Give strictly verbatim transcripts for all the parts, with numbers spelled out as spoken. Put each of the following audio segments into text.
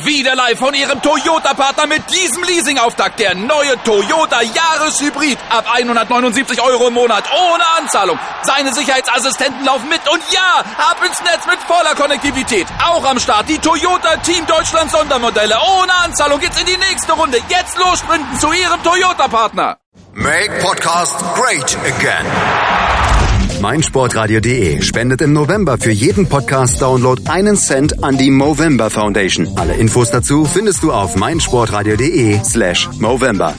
Wieder live von Ihrem Toyota-Partner mit diesem Leasing-Auftakt. Der neue Toyota Jahreshybrid. Ab hundertneunundsiebzig Euro im Monat. Ohne Anzahlung. Seine Sicherheitsassistenten laufen mit. Und ja, ab ins Netz mit voller Konnektivität. Auch am Start die Toyota Team Deutschland Sondermodelle. Ohne Anzahlung geht's in die nächste Runde. Jetzt los sprinten zu Ihrem Toyota-Partner. Make Podcast great again. meinsportradio punkt de spendet im November für jeden Podcast-Download einen Cent an die Movember Foundation. Alle Infos dazu findest du auf meinsportradio punkt de slash Movember.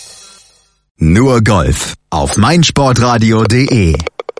Nur Golf auf meinsportradio punkt de.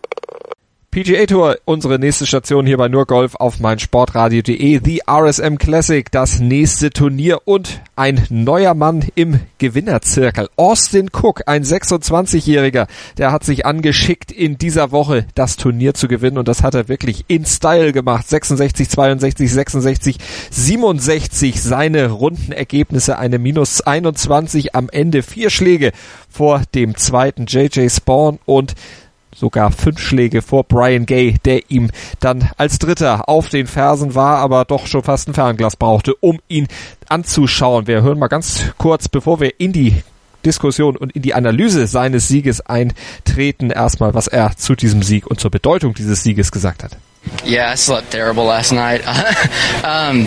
P G A Tour, unsere nächste Station hier bei Nur Golf auf meinsportradio punkt de. The R S M Classic, das nächste Turnier und ein neuer Mann im Gewinnerzirkel. Austin Cook, ein sechsundzwanzigjähriger, der hat sich angeschickt, in dieser Woche das Turnier zu gewinnen und das hat er wirklich in Style gemacht. sechsundsechzig, zweiundsechzig, sechsundsechzig, siebenundsechzig seine Rundenergebnisse, eine minus einundzwanzig am Ende, vier Schläge vor dem zweiten J J Spawn und sogar fünf Schläge vor Brian Gay, der ihm dann als Dritter auf den Fersen war, aber doch schon fast ein Fernglas brauchte, um ihn anzuschauen. Wir hören mal ganz kurz, bevor wir in die Diskussion und in die Analyse seines Sieges eintreten, erstmal, was er zu diesem Sieg und zur Bedeutung dieses Sieges gesagt hat. Yeah, I slept terrible last night. um,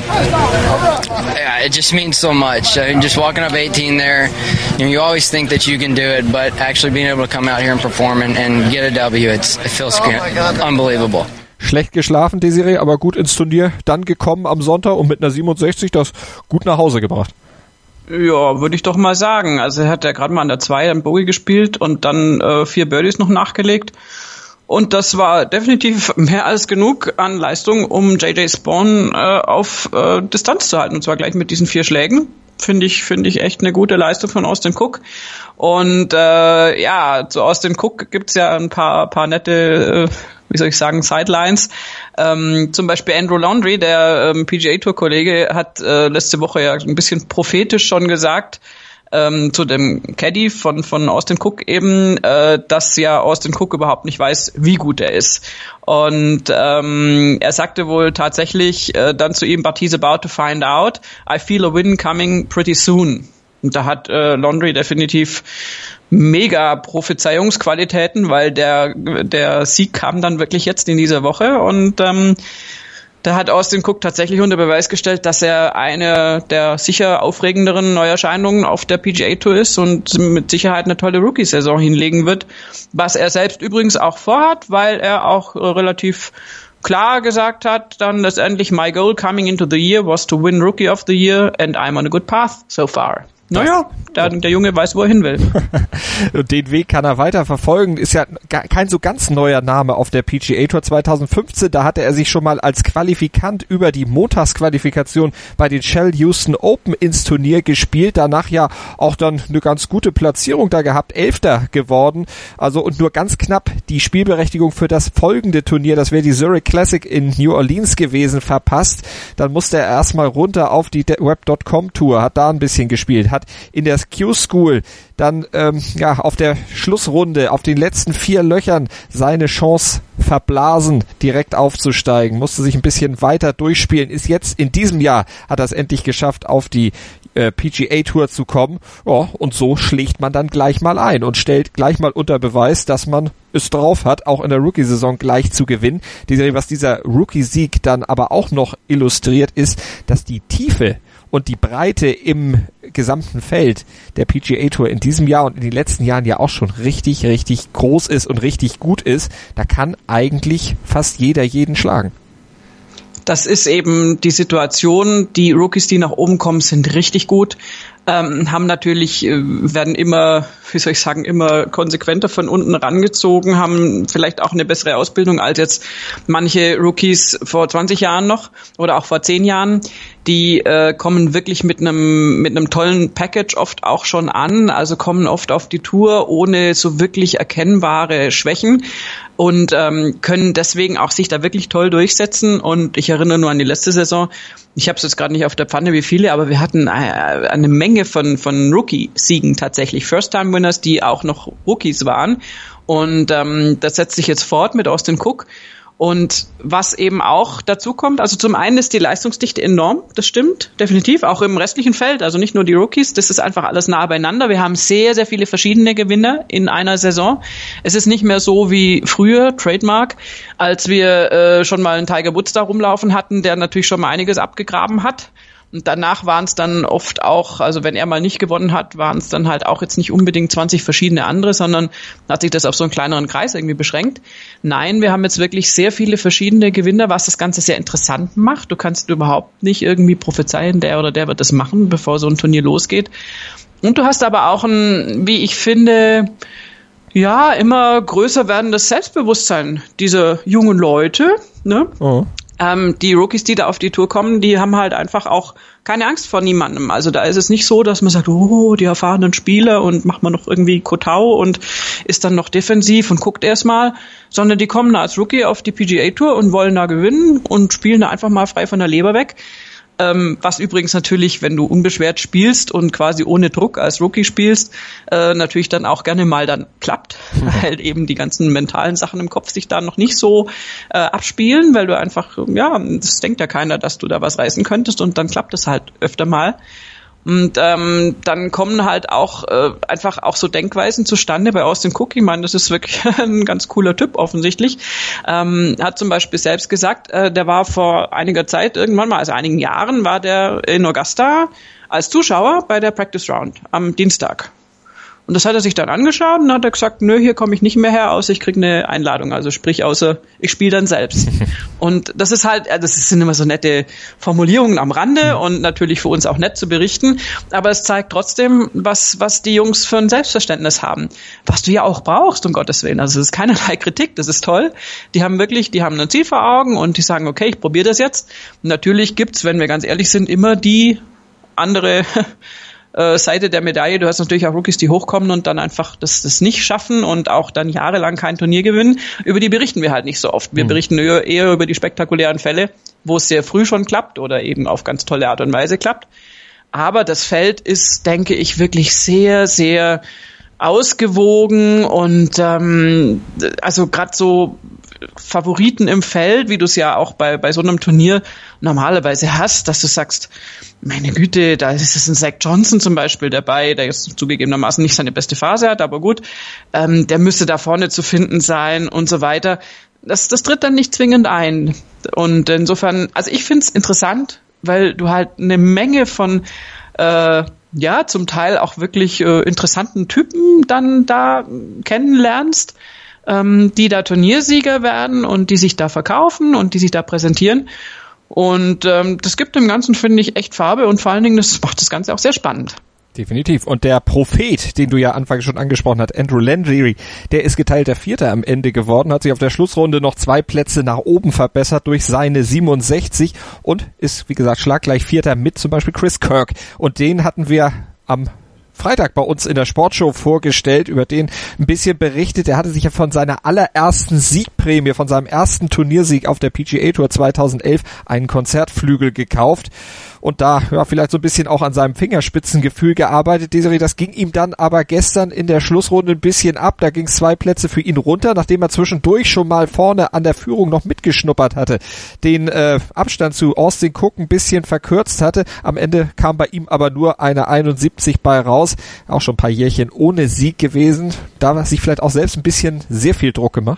yeah, it just means so much. I mean, just walking up eighteen there, you know, you always think that you can do it, but actually being able to come out here and perform and, and get a W, it's, it feels oh unbelievable. Schlecht geschlafen, Desiree, aber gut ins Turnier dann gekommen am Sonntag und mit einer siebenundsechzig das gut nach Hause gebracht. Ja, würde ich doch mal sagen. Also er hat ja gerade mal an der zwei einen Bogey gespielt und dann äh, vier Birdies noch nachgelegt. Und das war definitiv mehr als genug an Leistung, um J J Spawn äh, auf äh, Distanz zu halten. Und zwar gleich mit diesen vier Schlägen. Finde ich, finde ich echt eine gute Leistung von Austin Cook. Und äh, ja, zu Austin Cook gibt's ja ein paar, paar nette, äh, wie soll ich sagen, Sidelines. Ähm, zum Beispiel Andrew Laundrie, der ähm, P G A Tour Kollege, hat äh, letzte Woche ja ein bisschen prophetisch schon gesagt, Ähm, zu dem Caddy von von Austin Cook eben, äh, dass ja Austin Cook überhaupt nicht weiß, wie gut er ist. Und ähm, er sagte wohl tatsächlich äh, dann zu ihm, but he's about to find out. I feel a win coming pretty soon. Und da hat äh, Laundrie definitiv mega Prophezeiungsqualitäten, weil der der Sieg kam dann wirklich jetzt in dieser Woche und ähm, da hat Austin Cook tatsächlich unter Beweis gestellt, dass er eine der sicher aufregenderen Neuerscheinungen auf der P G A Tour ist und mit Sicherheit eine tolle Rookie-Saison hinlegen wird, was er selbst übrigens auch vorhat, weil er auch relativ klar gesagt hat, dann letztendlich, my goal coming into the year was to win Rookie of the Year and I'm on a good path so far. Naja, der, der Junge weiß, wo er hin will. Und den Weg kann er weiter verfolgen. Ist ja kein so ganz neuer Name auf der P G A Tour. zweitausendfünfzehn, da hatte er sich schon mal als Qualifikant über die Montagsqualifikation bei den Shell Houston Open ins Turnier gespielt. Danach ja auch dann eine ganz gute Platzierung da gehabt. Elfter geworden. Also und nur ganz knapp die Spielberechtigung für das folgende Turnier, das wäre die Zurich Classic in New Orleans gewesen, verpasst. Dann musste er erstmal runter auf die Web Punkt com Tour, hat da ein bisschen gespielt, hat in der Q-School dann ähm, ja auf der Schlussrunde auf den letzten vier Löchern seine Chance verblasen, direkt aufzusteigen, musste sich ein bisschen weiter durchspielen, ist jetzt in diesem Jahr, hat er es endlich geschafft, auf die äh, P G A Tour zu kommen. Ja, und so schlägt man dann gleich mal ein und stellt gleich mal unter Beweis, dass man es drauf hat, auch in der Rookie-Saison gleich zu gewinnen. Was dieser Rookie-Sieg dann aber auch noch illustriert, ist, dass die Tiefe und die Breite im gesamten Feld der P G A Tour in diesem Jahr und in den letzten Jahren ja auch schon richtig, richtig groß ist und richtig gut ist. Da kann eigentlich fast jeder jeden schlagen. Das ist eben die Situation. Die Rookies, die nach oben kommen, sind richtig gut. Ähm, haben natürlich, äh, werden immer, wie soll ich sagen, immer konsequenter von unten rangezogen, haben vielleicht auch eine bessere Ausbildung als jetzt manche Rookies vor zwanzig Jahren noch oder auch vor zehn Jahren. Die äh, kommen wirklich mit einem mit einem tollen Package oft auch schon an, also kommen oft auf die Tour ohne so wirklich erkennbare Schwächen und ähm, können deswegen auch sich da wirklich toll durchsetzen. Und ich erinnere nur an die letzte Saison, ich habe es jetzt gerade nicht auf der Pfanne wie viele, aber wir hatten eine, eine Menge von von Rookie-Siegen tatsächlich, First-Time-Winners, die auch noch Rookies waren. Und ähm, das setzt sich jetzt fort mit Austin Cook. Und was eben auch dazu kommt, also zum einen ist die Leistungsdichte enorm, das stimmt, definitiv, auch im restlichen Feld, also nicht nur die Rookies, das ist einfach alles nah beieinander. Wir haben sehr, sehr viele verschiedene Gewinner in einer Saison. Es ist nicht mehr so wie früher, Trademark, als wir äh, schon mal einen Tiger Woods da rumlaufen hatten, der natürlich schon mal einiges abgegraben hat. Und danach waren es dann oft auch, also wenn er mal nicht gewonnen hat, waren es dann halt auch jetzt nicht unbedingt zwanzig verschiedene andere, sondern hat sich das auf so einen kleineren Kreis irgendwie beschränkt. Nein, wir haben jetzt wirklich sehr viele verschiedene Gewinner, was das Ganze sehr interessant macht. Du kannst überhaupt nicht irgendwie prophezeien, der oder der wird das machen, bevor so ein Turnier losgeht. Und du hast aber auch ein, wie ich finde, ja, immer größer werdendes Selbstbewusstsein dieser jungen Leute, ne? Oh. Ähm, die Rookies, die da auf die Tour kommen, die haben halt einfach auch keine Angst vor niemandem. Also da ist es nicht so, dass man sagt, oh, die erfahrenen Spieler und macht man noch irgendwie Kotau und ist dann noch defensiv und guckt erstmal, sondern die kommen da als Rookie auf die P G A Tour und wollen da gewinnen und spielen da einfach mal frei von der Leber weg. Ähm, was übrigens natürlich, wenn du unbeschwert spielst und quasi ohne Druck als Rookie spielst, äh, natürlich dann auch gerne mal dann klappt, mhm. weil eben die ganzen mentalen Sachen im Kopf sich da noch nicht so äh, abspielen, weil du einfach, ja, das denkt ja keiner, dass du da was reißen könntest und dann klappt es halt öfter mal. Und ähm, dann kommen halt auch äh, einfach auch so Denkweisen zustande bei Austin Cook. Ich meine, das ist wirklich ein ganz cooler Typ offensichtlich. Ähm, hat zum Beispiel selbst gesagt, äh, der war vor einiger Zeit irgendwann mal, also einigen Jahren, war der in Augusta als Zuschauer bei der Practice Round am Dienstag. Und das hat er sich dann angeschaut und hat er gesagt, nö, hier komme ich nicht mehr her, außer ich kriege eine Einladung. Also sprich, außer ich spiele dann selbst. Und das ist halt, das sind immer so nette Formulierungen am Rande und natürlich für uns auch nett zu berichten. Aber es zeigt trotzdem, was was die Jungs für ein Selbstverständnis haben. Was du ja auch brauchst, um Gottes Willen. Also es ist keinerlei Kritik, das ist toll. Die haben wirklich, die haben ein Ziel vor Augen und die sagen, okay, ich probiere das jetzt. Und natürlich gibt's, wenn wir ganz ehrlich sind, immer die andere Seite der Medaille. Du hast natürlich auch Rookies, die hochkommen und dann einfach das, das nicht schaffen und auch dann jahrelang kein Turnier gewinnen. Über die berichten wir halt nicht so oft. Wir mhm. berichten eher, eher über die spektakulären Fälle, wo es sehr früh schon klappt oder eben auf ganz tolle Art und Weise klappt. Aber das Feld ist, denke ich, wirklich sehr, sehr ausgewogen und ähm, also gerade so Favoriten im Feld, wie du es ja auch bei bei so einem Turnier normalerweise hast, dass du sagst, meine Güte, da ist es ein Zach Johnson zum Beispiel dabei, der jetzt zugegebenermaßen nicht seine beste Phase hat, aber gut, ähm, der müsste da vorne zu finden sein und so weiter. Das, das tritt dann nicht zwingend ein. Und insofern, also ich finde es interessant, weil du halt eine Menge von äh, ja, zum Teil auch wirklich äh, interessanten Typen dann da kennenlernst, ähm, die da Turniersieger werden und die sich da verkaufen und die sich da präsentieren. Und ähm, das gibt dem Ganzen, finde ich, echt Farbe und vor allen Dingen, das macht das Ganze auch sehr spannend. Definitiv. Und der Prophet, den du ja anfangs schon angesprochen hast, Andrew Landry, der ist geteilter Vierter am Ende geworden, hat sich auf der Schlussrunde noch zwei Plätze nach oben verbessert durch seine siebenundsechzig und ist, wie gesagt, schlaggleich Vierter mit zum Beispiel Chris Kirk. Und den hatten wir am Freitag bei uns in der Sportshow vorgestellt, über den ein bisschen berichtet. Er hatte sich ja von seiner allerersten Siegprämie, von seinem ersten Turniersieg auf der P G A Tour zweitausendelf einen Konzertflügel gekauft und da ja vielleicht so ein bisschen auch an seinem Fingerspitzengefühl gearbeitet. Desiree, das ging ihm dann aber gestern in der Schlussrunde ein bisschen ab. Da ging es zwei Plätze für ihn runter, nachdem er zwischendurch schon mal vorne an der Führung noch mitgeschnuppert hatte, den äh, Abstand zu Austin Cook ein bisschen verkürzt hatte. Am Ende kam bei ihm aber nur eine einundsiebzig bei raus. Auch schon ein paar Jährchen ohne Sieg gewesen. Da hat sich vielleicht auch selbst ein bisschen sehr viel Druck gemacht.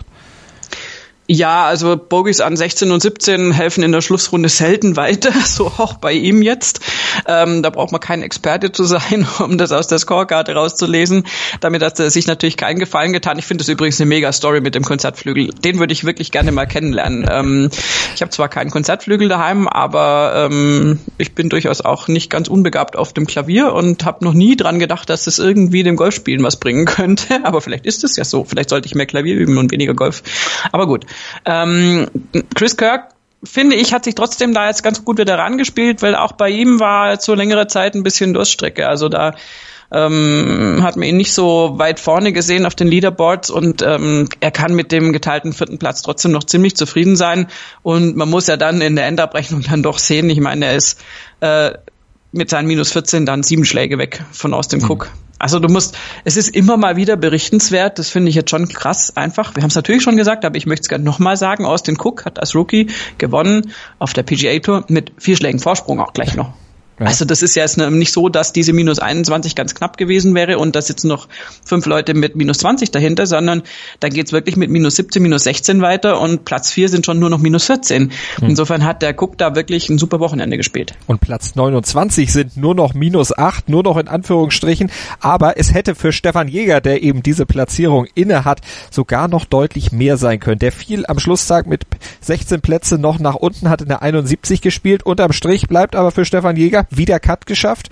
Ja, also Bogies an sechzehn und siebzehn helfen in der Schlussrunde selten weiter, so auch bei ihm jetzt. Ähm, da braucht man kein Experte zu sein, um das aus der Scorecard rauszulesen. Damit hat er sich natürlich keinen Gefallen getan. Ich finde das übrigens eine mega Story mit dem Konzertflügel. Den würde ich wirklich gerne mal kennenlernen. Ähm, ich habe zwar keinen Konzertflügel daheim, aber ähm, ich bin durchaus auch nicht ganz unbegabt auf dem Klavier und habe noch nie dran gedacht, dass das irgendwie dem Golfspielen was bringen könnte. Aber vielleicht ist es ja so. Vielleicht sollte ich mehr Klavier üben und weniger Golf. Aber gut. Ähm, Chris Kirk, finde ich, hat sich trotzdem da jetzt ganz gut wieder rangespielt, weil auch bei ihm war jetzt so längere Zeit ein bisschen Durststrecke. Also da ähm, hat man ihn nicht so weit vorne gesehen auf den Leaderboards und ähm, er kann mit dem geteilten vierten Platz trotzdem noch ziemlich zufrieden sein. Und man muss ja dann in der Endabrechnung dann doch sehen, ich meine, er ist äh, mit seinen minus vierzehn dann sieben Schläge weg von Austin mhm. Cook. Also du musst, es ist immer mal wieder berichtenswert, das finde ich jetzt schon krass einfach. Wir haben es natürlich schon gesagt, aber ich möchte es gerne nochmal sagen, Austin Cook hat als Rookie gewonnen auf der P G A Tour mit vier Schlägen Vorsprung auch gleich noch. Ja. Also das ist ja jetzt nicht so, dass diese minus einundzwanzig ganz knapp gewesen wäre und da sitzen noch fünf Leute mit minus zwanzig dahinter, sondern da geht's wirklich mit minus siebzehn, minus sechzehn weiter und Platz vier sind schon nur noch minus vierzehn. Hm. Insofern hat der Cook da wirklich ein super Wochenende gespielt. Und Platz neunundzwanzig sind nur noch minus acht, nur noch in Anführungsstrichen, aber es hätte für Stefan Jäger, der eben diese Platzierung inne hat, sogar noch deutlich mehr sein können. Der fiel am Schlusstag mit sechzehn Plätze noch nach unten, hat in der einundsiebzig gespielt, unterm Strich bleibt aber für Stefan Jäger wieder Cut geschafft.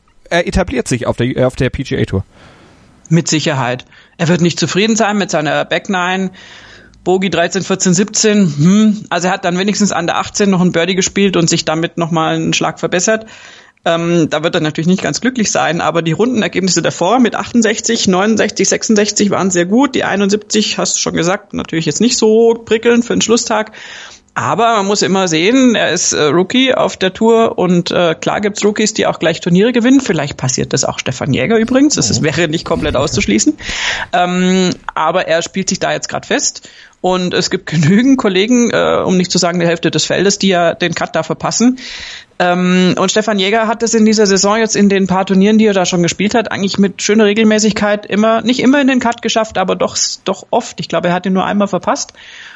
Er etabliert sich auf der, auf der P G A Tour. Mit Sicherheit. Er wird nicht zufrieden sein mit seiner Back Nine. Bogey dreizehn, vierzehn, siebzehn. Hm. Also er hat dann wenigstens an der achtzehn noch ein Birdie gespielt und sich damit nochmal einen Schlag verbessert. Ähm, da wird er natürlich nicht ganz glücklich sein, aber die Rundenergebnisse davor mit achtundsechzig, neunundsechzig, sechsundsechzig waren sehr gut. Die einundsiebzig, hast du schon gesagt, natürlich jetzt nicht so prickelnd für den Schlusstag. Aber man muss immer sehen, er ist äh, Rookie auf der Tour und äh, klar gibt's Rookies, die auch gleich Turniere gewinnen. Vielleicht passiert das auch Stefan Jäger übrigens. Das ist, wäre nicht komplett auszuschließen. Ähm, aber er spielt sich da jetzt gerade fest. Und es gibt genügend Kollegen, äh, um nicht zu sagen die Hälfte des Feldes, die ja den Cut da verpassen. Ähm, und Stefan Jäger hat es in dieser Saison jetzt in den paar Turnieren, die er da schon gespielt hat, eigentlich mit schöner Regelmäßigkeit immer, nicht immer in den Cut geschafft, aber doch, doch oft. Ich glaube, er hat ihn nur einmal verpasst.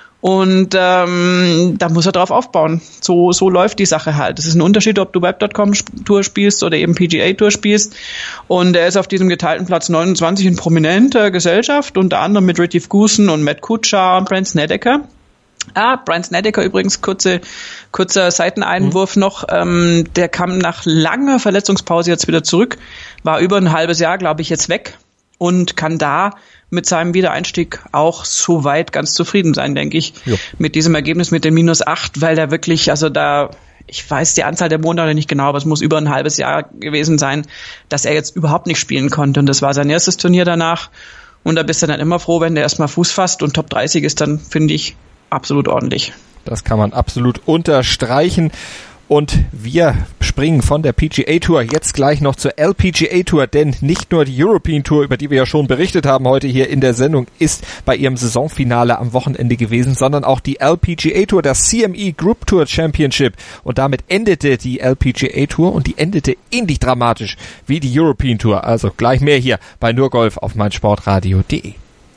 Und ähm, da muss er drauf aufbauen. So so läuft die Sache halt. Es ist ein Unterschied, ob du Web Punkt com Tour spielst oder eben P G A Tour spielst. Und er ist auf diesem geteilten Platz neunundzwanzig in prominenter Gesellschaft, unter anderem mit Retief Goosen und Matt Kuchar und Brandt Snedeker. Ah, Brandt Snedeker übrigens, kurze, kurzer Seiteneinwurf mhm. noch. Ähm, der kam nach langer Verletzungspause jetzt wieder zurück, war über ein halbes Jahr, glaube ich, jetzt weg und kann da mit seinem Wiedereinstieg auch soweit ganz zufrieden sein, denke ich, jo. mit diesem Ergebnis mit dem minus acht, weil der wirklich, also da, ich weiß die Anzahl der Monate nicht genau, aber es muss über ein halbes Jahr gewesen sein, dass er jetzt überhaupt nicht spielen konnte und das war sein erstes Turnier danach und da bist du dann immer froh, wenn der erstmal Fuß fasst und Top dreißig ist, dann finde ich absolut ordentlich. Das kann man absolut unterstreichen. Und wir springen von der P G A Tour jetzt gleich noch zur L P G A Tour, denn nicht nur die European Tour, über die wir ja schon berichtet haben heute hier in der Sendung, ist bei ihrem Saisonfinale am Wochenende gewesen, sondern auch die L P G A Tour, das C M E Group Tour Championship. Und damit endete die L P G A Tour und die endete ähnlich dramatisch wie die European Tour. Also gleich mehr hier bei Nur Golf auf meinsportradio punkt de.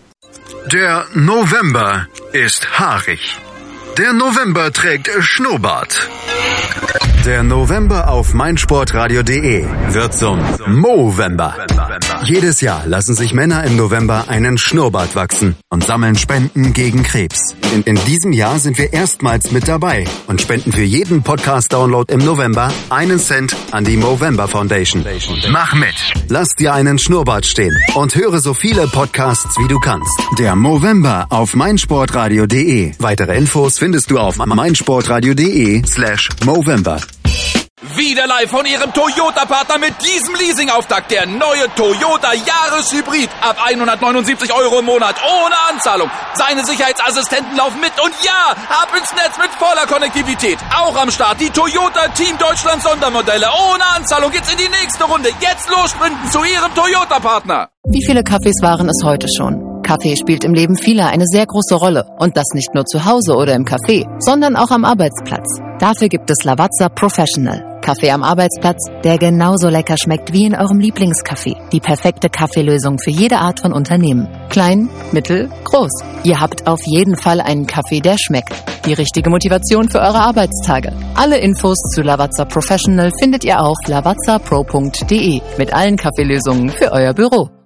Der November ist haarig. Der November trägt Schnurrbart. Der November auf meinsportradio punkt de wird zum Movember. Jedes Jahr lassen sich Männer im November einen Schnurrbart wachsen und sammeln Spenden gegen Krebs. In, in diesem Jahr sind wir erstmals mit dabei und spenden für jeden Podcast-Download im November einen Cent an die Movember Foundation. Mach mit! Lass dir einen Schnurrbart stehen und höre so viele Podcasts wie du kannst. Der Movember auf meinsportradio punkt de. Weitere Infos findest du auf meinsportradio punkt de slash Movember. Wieder live von ihrem Toyota-Partner mit diesem Leasing-Auftakt. Der neue Toyota Jahreshybrid. Ab hundertneunundsiebzig Euro im Monat. Ohne Anzahlung. Seine Sicherheitsassistenten laufen mit. Und ja, ab ins Netz mit voller Konnektivität. Auch am Start die Toyota Team Deutschland Sondermodelle. Ohne Anzahlung geht's in die nächste Runde. Jetzt los sprinten zu ihrem Toyota-Partner. Wie viele Kaffees waren es heute schon? Kaffee spielt im Leben vieler eine sehr große Rolle. Und das nicht nur zu Hause oder im Café, sondern auch am Arbeitsplatz. Dafür gibt es Lavazza Professional. Kaffee am Arbeitsplatz, der genauso lecker schmeckt wie in eurem Lieblingscafé. Die perfekte Kaffeelösung für jede Art von Unternehmen. Klein, mittel, groß. Ihr habt auf jeden Fall einen Kaffee, der schmeckt. Die richtige Motivation für eure Arbeitstage. Alle Infos zu Lavazza Professional findet ihr auf lavazza pro punkt de mit allen Kaffeelösungen für euer Büro.